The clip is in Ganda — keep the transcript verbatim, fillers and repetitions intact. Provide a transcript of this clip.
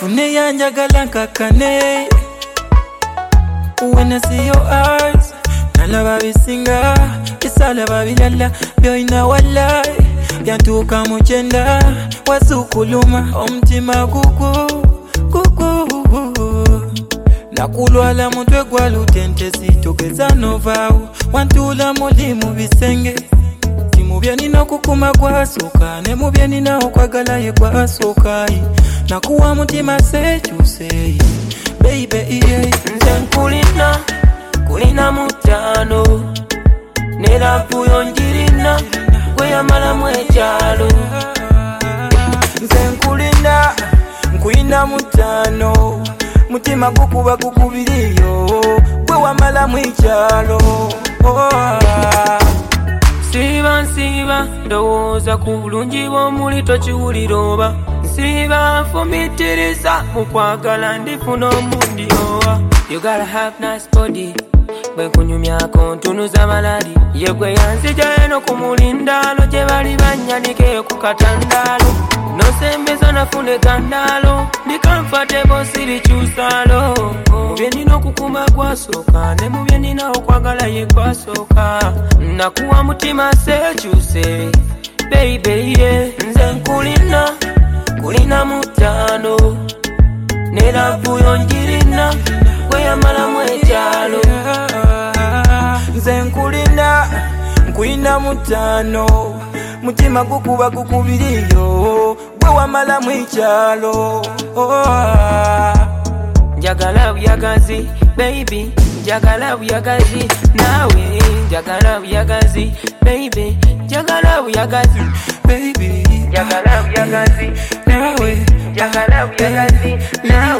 Kafune yanjagala nkakane. When I see your eyes, nalaba bisinga, isalaba bilala, byoina walai, yantuka muchenda, wasukuluma, omutima gugu, gugu. Nakulwala mutwe gwa lutente sitogeza novau, wantula mulimu bisenge. Timubye nina kukuma kwa soka, nemubye nina okwagala ye kwa soka. Nakuwa mutima sechuse, baby yeah. Nze nkulina, kulina mutano, neravu yonjirina, gwe yamala mwechalo. Nze nkulina, nkulina mutano, mutima gukuba gukubiriyo, gwe wamala mwechalo. Oh. Siba nsiba ndowooza ku bulungi bw'omuli tokiwulira oba nsiba nfumiitiriza mu kwagala ndifuna omundi owa. You gotta have nice body bwe kunyumyako ntunuza maladi ye gwe yanzija eno ku mulindaalo gye bali bannyanike ku katandaalo nosembeza nafune gandaalo ndi comfortable siri kyusaalo. Mubye nina okukuma gwasooka ne mubye nina okwagala ye gwasooka. Nakuwa mutima sekyuse baby yeah. Nze nkulina, kulina mutano, neravu yonjirina, gwe yamala mwechalo. Nze nkulina, nkulina mutano, mutima gukuba gukubiriyo, gwe wamala mwechalo. Njagala buyagazi baby, njagala buyagazi nawe, njagala buyagazi baby, njagala buyagazi baby, njagala buyagazi nawe, njagala buyagazi nawe.